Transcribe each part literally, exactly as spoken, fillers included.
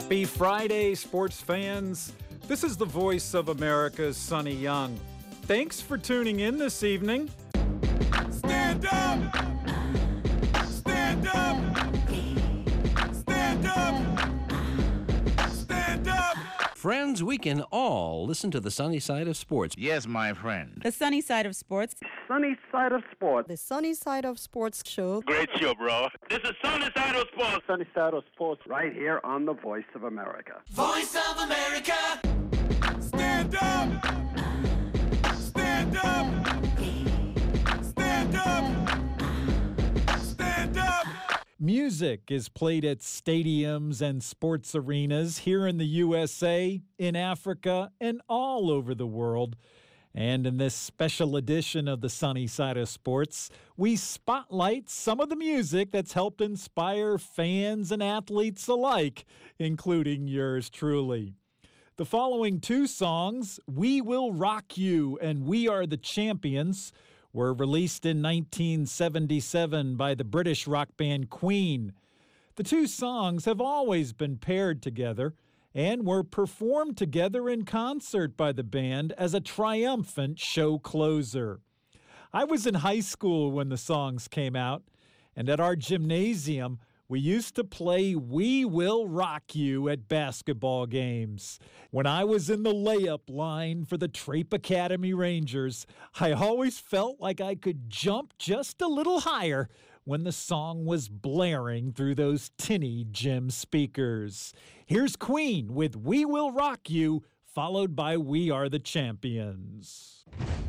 Happy Friday, sports fans. This is the voice of America's Sonny Young. Thanks for tuning in this evening. Stand up! Stand up! Stand up! Stand up! Friends, we can all listen to the sunny side of sports. Yes, my friend. The sunny side of sports. Sunny Side of Sports. The Sunny Side of Sports show. Great show, bro. This is Sunny Side of Sports. Sunny Side of Sports, right here on the Voice of America. Voice of America! Stand up! Stand up! Stand up! Stand up! Music is played at stadiums and sports arenas here in the U S A, in Africa, and all over the world. And in this special edition of the Sunny Side of Sports, we spotlight some of the music that's helped inspire fans and athletes alike, including yours truly. The following two songs, We Will Rock You and We Are the Champions, were released in nineteen seventy-seven by the British rock band Queen. The two songs have always been paired together and were performed together in concert by the band as a triumphant show closer. I was in high school when the songs came out, and at our gymnasium, we used to play We Will Rock You at basketball games. When I was in the layup line for the Trape Academy Rangers, I always felt like I could jump just a little higher when the song was blaring through those tinny gym speakers. Here's Queen with We Will Rock You, followed by We Are the Champions.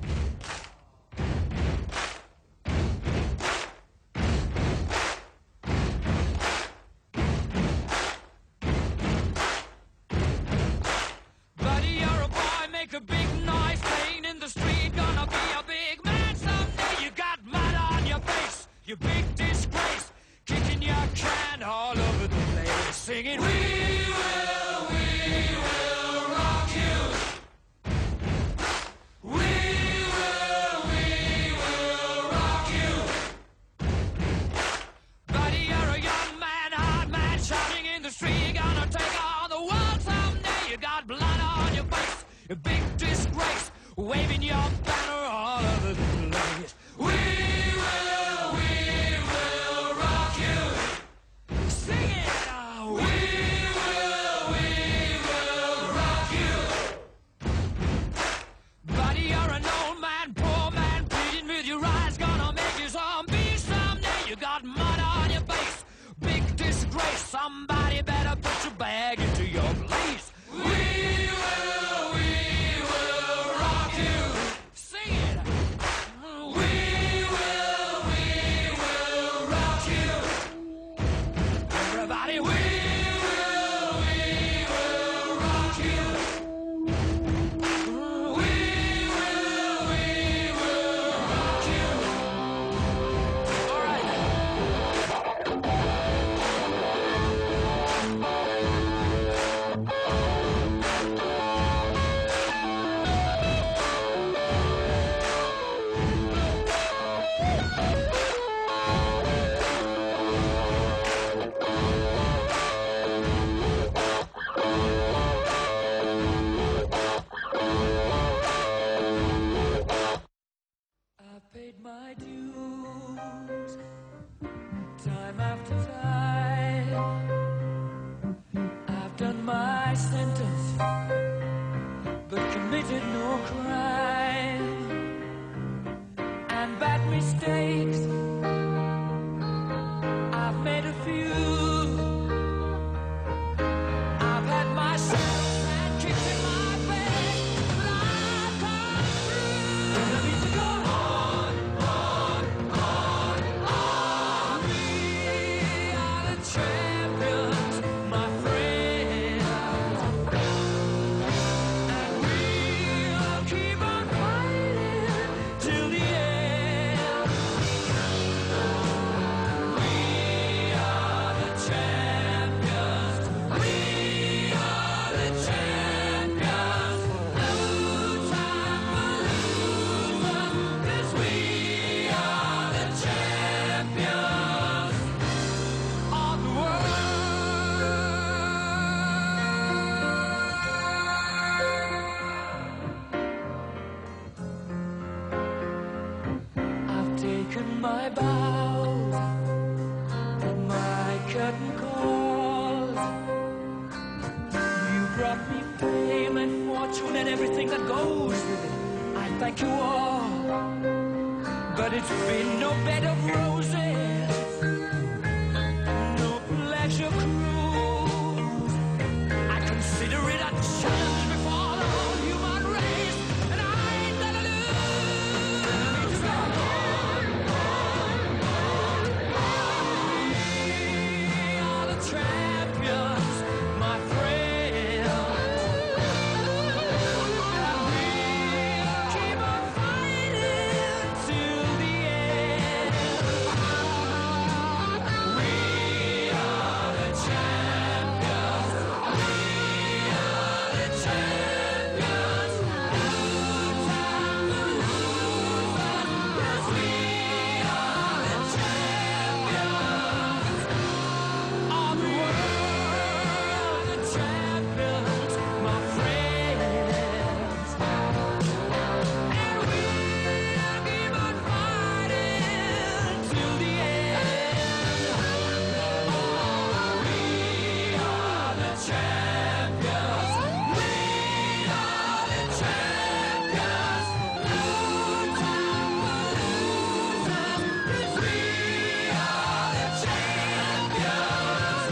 Buddy, you're a boy, make a big noise, playing in the street, gonna be a big man someday. You got mud on your face, you big disgrace, kicking your can all over the place, singing, We will, we will rock you. We will, we will rock you. Buddy, you're a young man, hard man, shouting in the street, you're gonna take on the world someday. You got blood on your face, a big disgrace, waving your banner all over the place. We will, we will rock you. Sing it now. We will, we will rock you. Buddy, you're an old man, poor man, pleading with your eyes, gonna make you zombie someday. You got mud on your face, big disgrace. Somebody better put your bag into your place. We will, we will rock you. Sing it. We will, we will rock you. Everybody, we will, we will rock you. We will, we will rock you. All right. I've paid my dues time after time. I've done my sentence, but committed no crime. And bad mistakes, I've made a few. I've had my shells and kicked in my bed, but I've come through. And I need to go on, on, on, on. We are the champions, my friends, and we'll keep my bows, my curtain calls. You brought me fame and fortune and everything that goes with it. I thank you all, but it's been no bed of roses, no pleasure cruise. I consider it a challenge before the whole human race, and I ain't gonna lose. We are the champions, my friends, and we'll keep on fighting till the end. We are the champions. We are the champions. No time to lose us, 'cause we are the champions of the world, the champions, my friends. And we'll keep on fighting till the end. We are the champions. We are the champions. No time to lose us, 'cause we are the champions.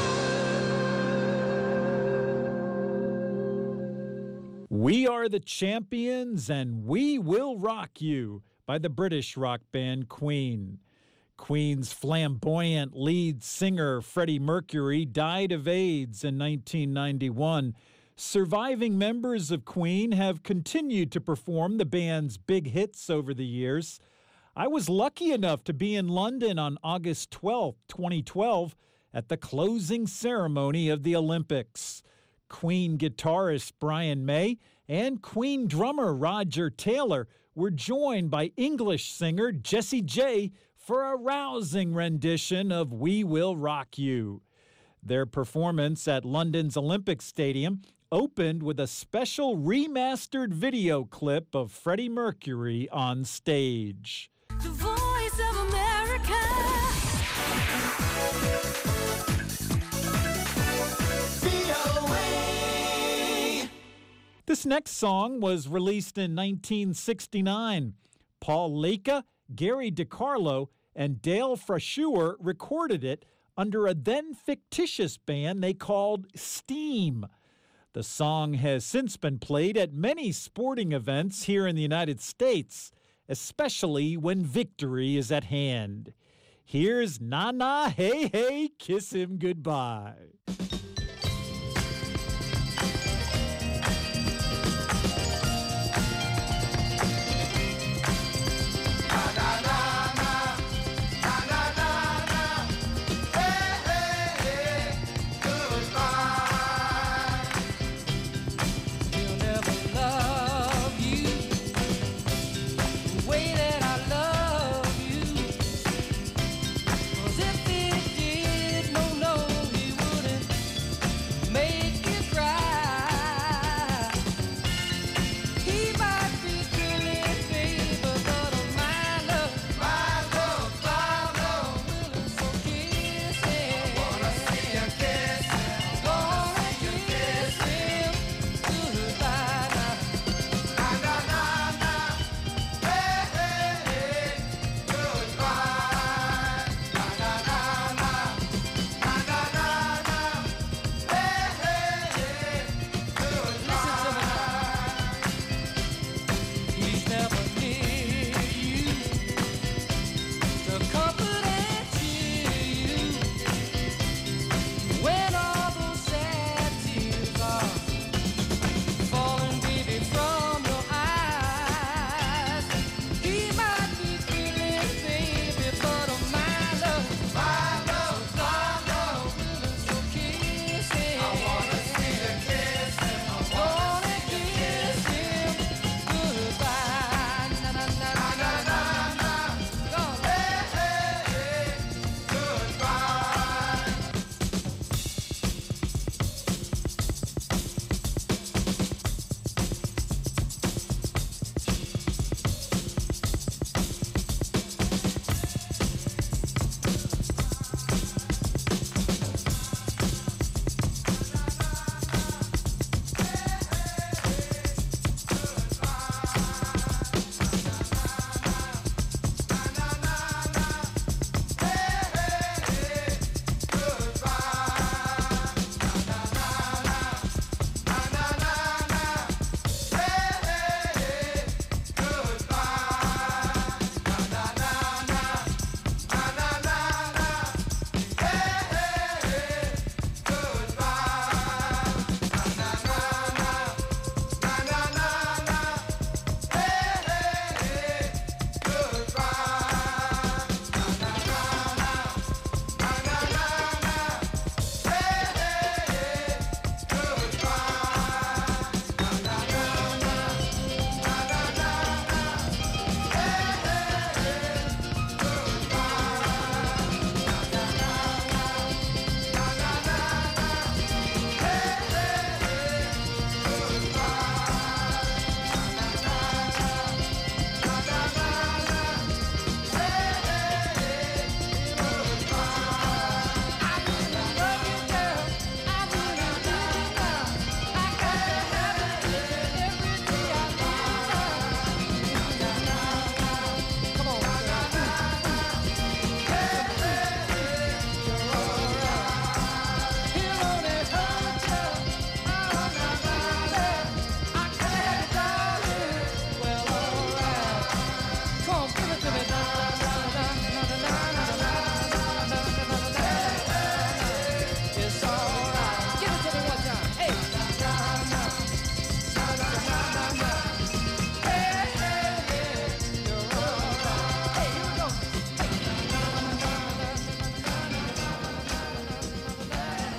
We Are the Champions and We Will Rock You by the British rock band Queen. Queen's flamboyant lead singer Freddie Mercury died of AIDS in nineteen ninety-one. Surviving members of Queen have continued to perform the band's big hits over the years. I was lucky enough to be in London on August twelfth, twenty twelve, at the closing ceremony of the Olympics. Queen guitarist Brian May and Queen drummer Roger Taylor were joined by English singer Jessie J for a rousing rendition of We Will Rock You. Their performance at London's Olympic Stadium opened with a special remastered video clip of Freddie Mercury on stage. The voice of America. This next song was released in nineteen sixty-nine. Paul Leka, Gary DiCarlo, and Dale Frashuer recorded it under a then fictitious band they called Steam. The song has since been played at many sporting events here in the United States, especially when victory is at hand. Here's Na Na Hey Hey Kiss Him Goodbye. He'll never love you the way that I love you. 'Cause if he did, no, no, he wouldn't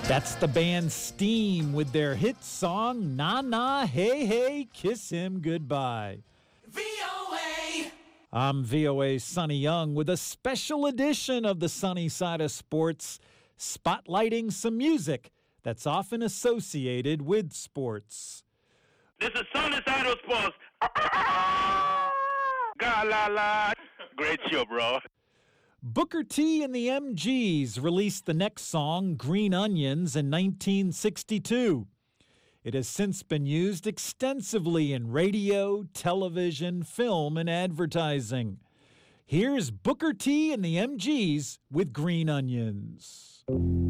That's the band Steam with their hit song, Na Na Hey Hey, Kiss Him Goodbye. V O A. I'm V O A's Sonny Young with a special edition of the Sunny Side of Sports, spotlighting some music that's often associated with sports. This is Sunny Side of Sports. God la la. Great show, bro. Booker T and the M Gs released the next song, Green Onions, in nineteen sixty-two. It has since been used extensively in radio, television, film, and advertising. Here's Booker T and the M Gs with Green Onions.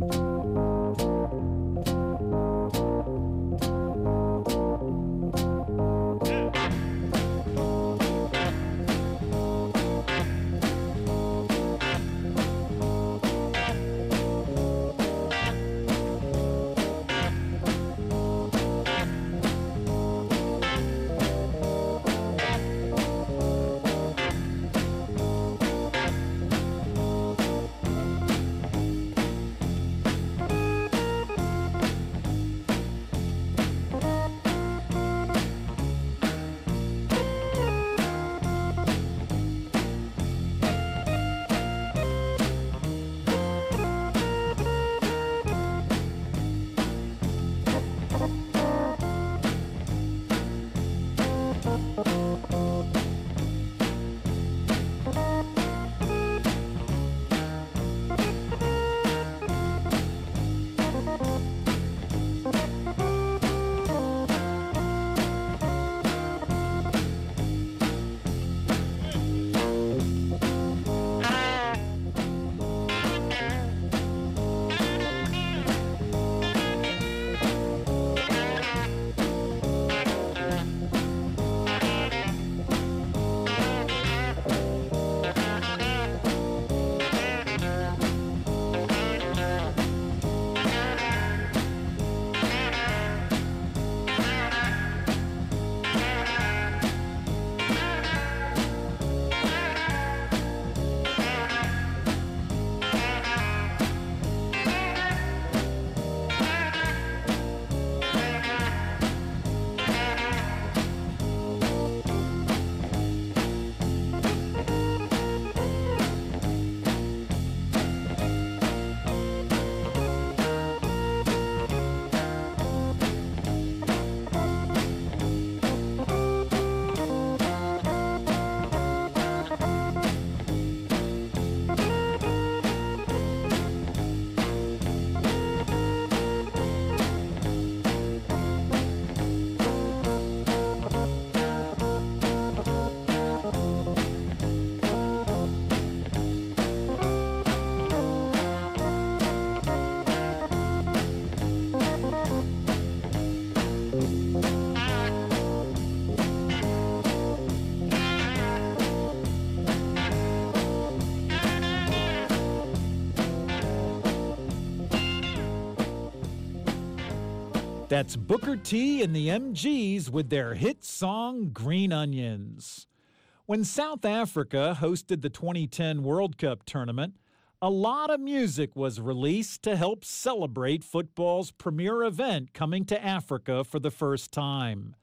That's Booker T and the M Gs with their hit song, Green Onions. When South Africa hosted the twenty ten World Cup tournament, a lot of music was released to help celebrate football's premier event coming to Africa for the first time.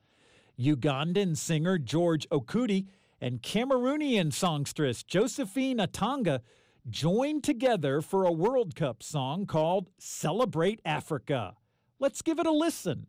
Ugandan singer George Okuti and Cameroonian songstress Josephine Atanga joined together for a World Cup song called Celebrate Africa. Let's give it a listen.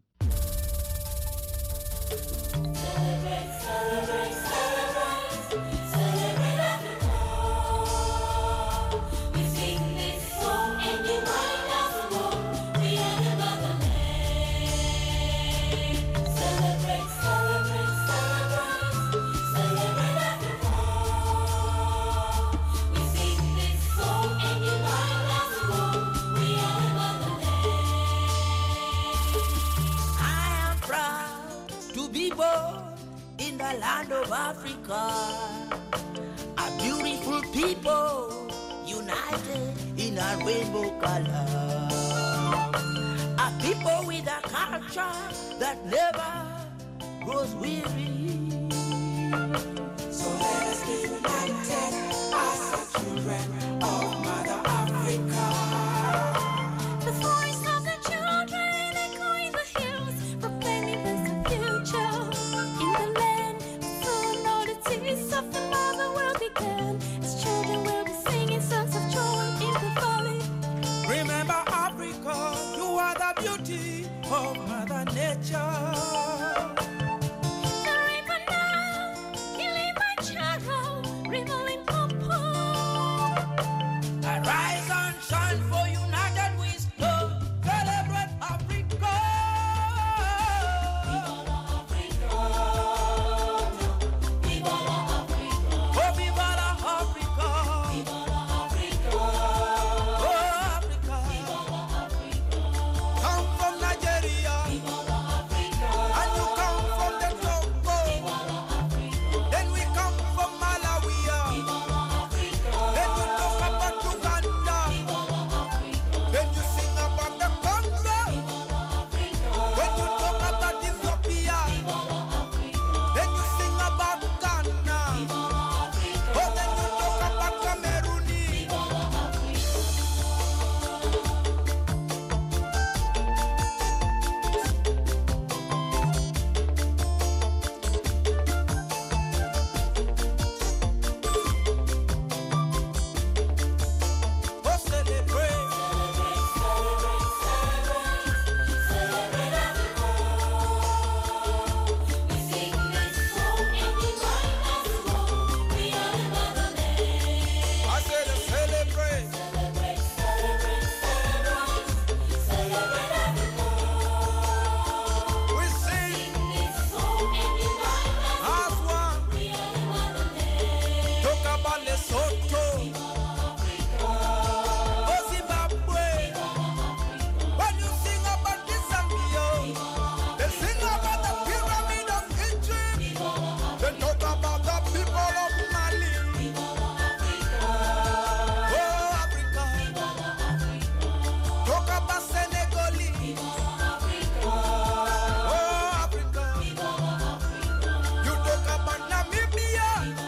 Land of Africa, a beautiful people united in a rainbow color, a people with a culture that never grows weary. So let us be united as the children of Mother Africa. The voice of the nature. The river Nile, Kilimanjaro, river Limpopo. Arise and shine, for united we stand. Celebrate Africa. Viva la Africa. Oh, viva la Africa. Viva la Africa. Oh, Africa. Viva la Africa. Come from Nigeria, Viva la Africa. and you come from the Togo. Viva la Africa. Then we come from Malawi. Viva la Africa. Then you talk about Uganda. Viva la Africa. Then you sing about the Congo. Viva la Africa. When you talk about Ethiopia, Viva la Africa. then you sing about Ghana. Viva la Africa. Oh, then you talk about Cameroon. Viva la Africa. Oh, celebrate. We sing this song and we write that song. We are the motherland. I said to celebrate. Celebrate, celebrate, celebrate, celebrate Africa. We sing This song and we write that as one. song. We are the motherland. Talk about Lesotho. Oh, Zimbabwe. When you sing about the Zambia, they sing about the pyramid of Egypt. They talk about the people of Mali. Oh, Africa. Talk about Senegal. Oh, Africa. You talk about Namibia.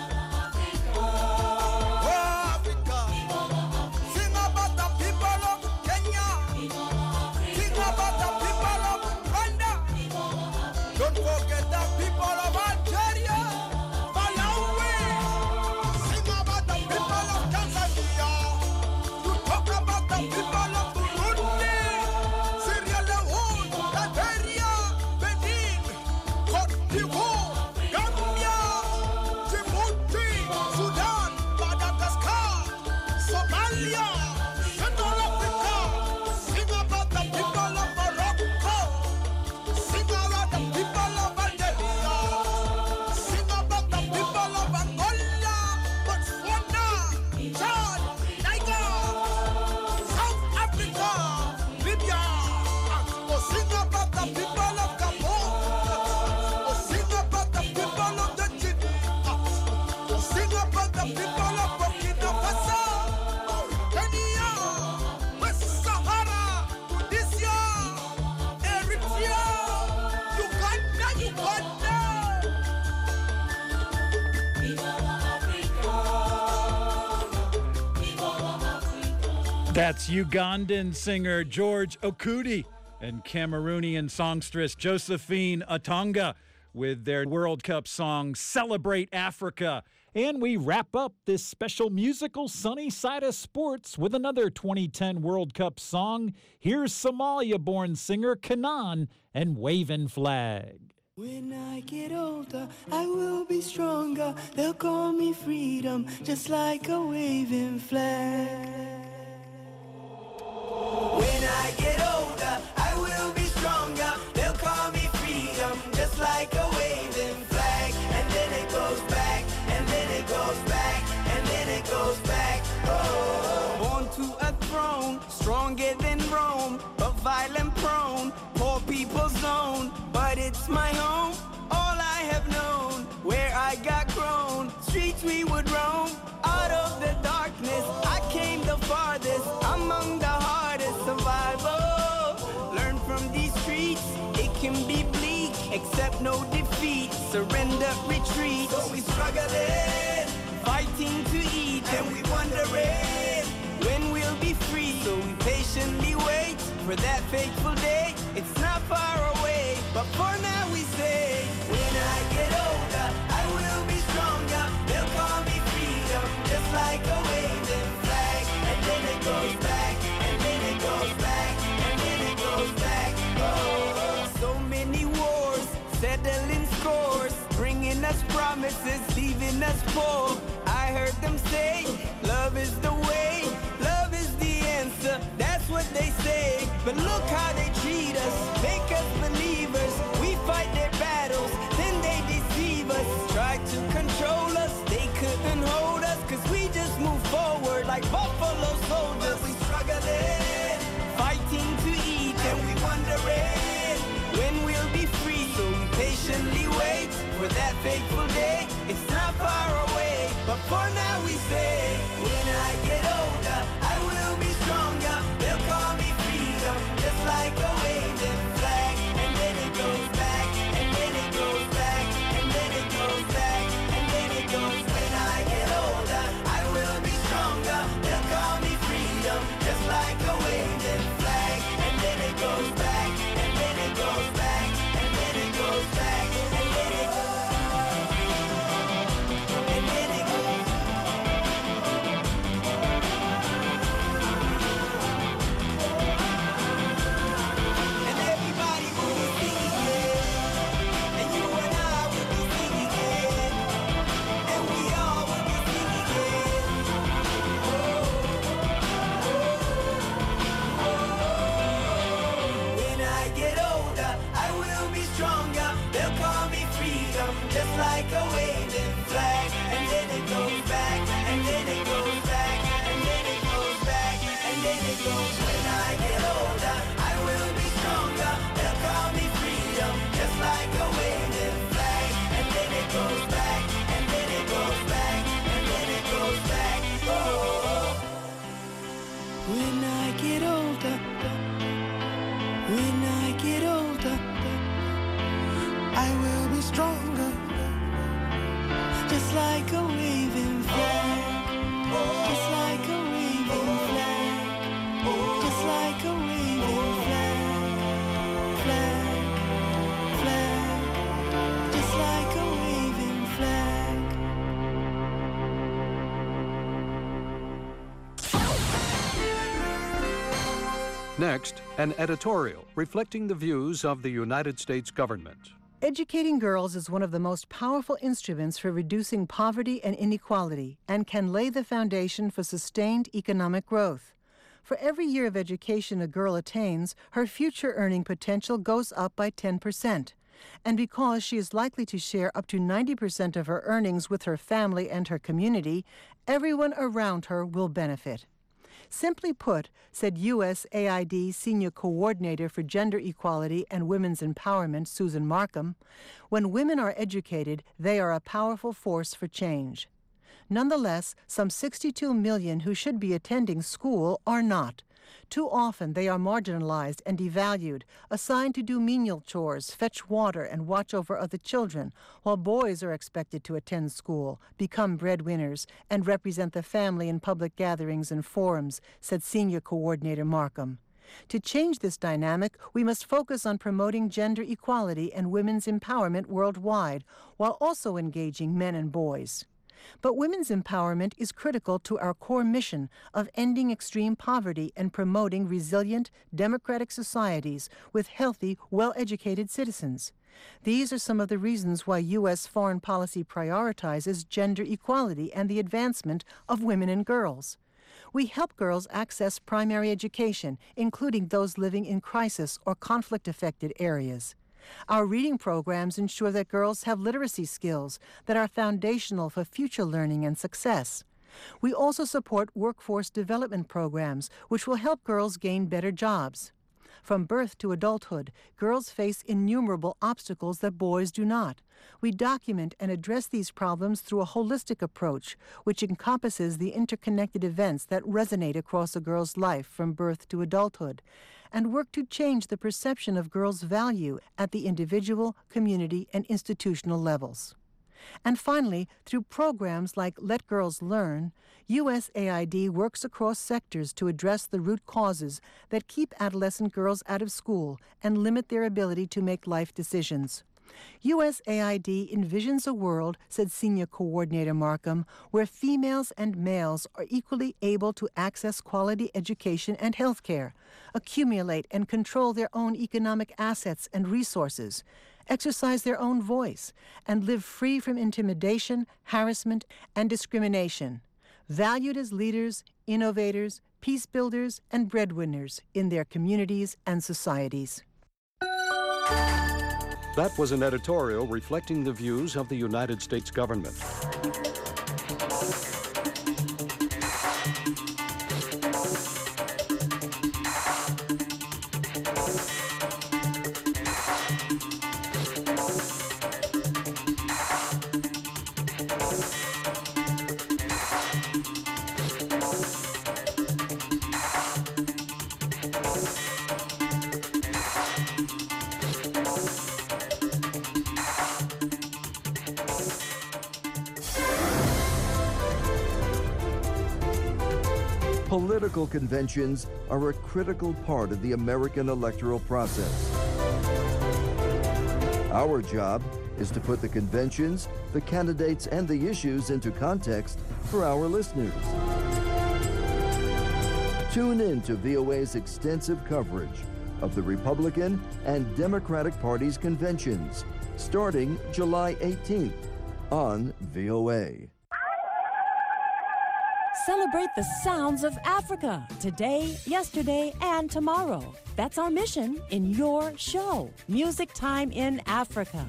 Oh, Africa. Sing about the people of Kenya. Sing about the people of Rwanda. Don't forget the people of Algeria. Malawi. Sing about the people of Tanzania. You talk about the people of Burundi, Sierra Leone, Liberia, Benin, Cote d'Ivoire, Gambia, Djibouti, Sudan, Madagascar, Somalia, Central Africa. Sing about the people of Morocco. Sing about the people of Algeria. Sing about the people of Angola, Botswana, Chad, Niger, South Africa, Libya. Oh, sing about the people of Gabon. Oh, sing about the people of the Guinea. Oh, sing about the people of Burkina Faso, Kenya, West Sahara, Tunisia, Eritrea, Uganda, Uganda. Viva la Africa. Viva la Africa. That's Ugandan singer George Okuti and Cameroonian songstress Josephine Atonga with their World Cup song Celebrate Africa. And we wrap up this special musical Sunny Side of Sports with another twenty ten World Cup song. Here's Somalia-born singer Kanan and Wavin' Flag. When I get older, I will be stronger. They'll call me freedom, just like a waving flag. When I get older, I will be stronger. They'll call me freedom, just like a waving flag. And then it goes back, and then it goes back, and then it goes back. Oh. Born to a throne, stronger than Rome, but violent prone, poor people's zone. But it's my home, all I have known. Where I got grown, streets we would roam. Out of the darkness, I came the farthest, among the hardest survival. Learn from these streets, it can be bleak, except no defeat. Surrender, retreat. So we struggling, fighting to eat, and we wondering when we'll be free. So we patiently wait for that fateful day. It's not far away, but for now we say, when I get older, I will be stronger. They'll call me freedom, just like a waving flag. And then it goes back, and then it goes back, and then it goes back. Oh, so many us poor. I heard them say, love is the way, love is the answer. That's what they say. But look how they treat us, make us believers. We fight their battles, then they deceive us. Try to control us, they couldn't hold us. Cause we just move forward like buffalo soldiers. But we struggling, fighting to eat, and we wondering when we'll be free. So we patiently wait for that fateful day. It's not far away, but for now we say, when I get older, I will be stronger. They'll call me freedom, just like a waving flag. And then it goes back, and then it goes back, and then it goes back, and then it goes. When I get older, I will be stronger. They'll call me freedom, just like a waving flag. And then it goes back, and then it goes back, and then it goes back, and then it goes. And then it goes. And everybody will be singing it. And you and I will be singing it. And we all will be singing it. When I get older, I will be stronger. They'll call me freedom, just like a waving flag. And then it goes back, and then it goes back, and then it goes back, and then it goes. When I get older, I will be stronger. They'll call me freedom, just like a waving flag. And then it goes back, and then it goes back, and then it goes back. Oh. When I get older, when I get older, I will be stronger, just like a waving flag, just like a waving flag, just like a waving flag, flag, flag, just like a waving flag. Next, an editorial reflecting the views of the United States government. Educating girls is one of the most powerful instruments for reducing poverty and inequality and can lay the foundation for sustained economic growth. For every year of education a girl attains, her future earning potential goes up by ten percent. And because she is likely to share up to ninety percent of her earnings with her family and her community, everyone around her will benefit. Simply put, said U S A I D Senior Coordinator for Gender Equality and Women's Empowerment, Susan Markham, when women are educated, they are a powerful force for change. Nonetheless, some sixty-two million who should be attending school are not. Too often they are marginalized and devalued, assigned to do menial chores, fetch water, and watch over other children, while boys are expected to attend school, become breadwinners, and represent the family in public gatherings and forums, said Senior Coordinator Markham. To change this dynamic, we must focus on promoting gender equality and women's empowerment worldwide, while also engaging men and boys. But women's empowerment is critical to our core mission of ending extreme poverty and promoting resilient, democratic societies with healthy, well-educated citizens. These are some of the reasons why U S foreign policy prioritizes gender equality and the advancement of women and girls. We help girls access primary education, including those living in crisis or conflict-affected areas. Our reading programs ensure that girls have literacy skills that are foundational for future learning and success. We also support workforce development programs, which will help girls gain better jobs. From birth to adulthood, girls face innumerable obstacles that boys do not. We document and address these problems through a holistic approach, which encompasses the interconnected events that resonate across a girl's life from birth to adulthood, and work to change the perception of girls' value at the individual, community, and institutional levels. And finally, through programs like Let Girls Learn, U S A I D works across sectors to address the root causes that keep adolescent girls out of school and limit their ability to make life decisions. U S A I D envisions a world, said Senior Coordinator Markham, where females and males are equally able to access quality education and health care, accumulate and control their own economic assets and resources, exercise their own voice, and live free from intimidation, harassment, and discrimination, valued as leaders, innovators, peace builders, and breadwinners in their communities and societies. That was an editorial reflecting the views of the United States government. Political conventions are a critical part of the American electoral process. Our job is to put the conventions, the candidates, and the issues into context for our listeners. Tune in to V O A's extensive coverage of the Republican and Democratic Party's conventions, starting July eighteenth on V O A. Celebrate the sounds of Africa today, yesterday, and tomorrow. That's our mission in your show, Music Time in Africa.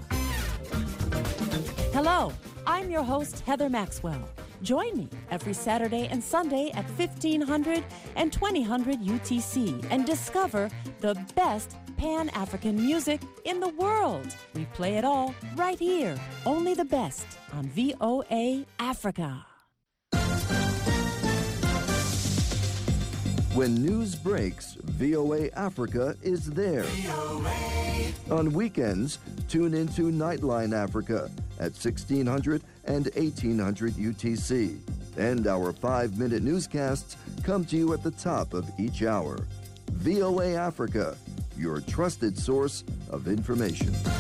Hello, I'm your host, Heather Maxwell. Join me every Saturday and Sunday at fifteen hundred and twenty hundred U T C and discover the best Pan-African music in the world. We play it all right here, only the best on V O A Africa. When news breaks, V O A Africa is there. On weekends, tune into Nightline Africa at sixteen hundred and eighteen hundred U T C. And our five-minute newscasts come to you at the top of each hour. V O A Africa, your trusted source of information.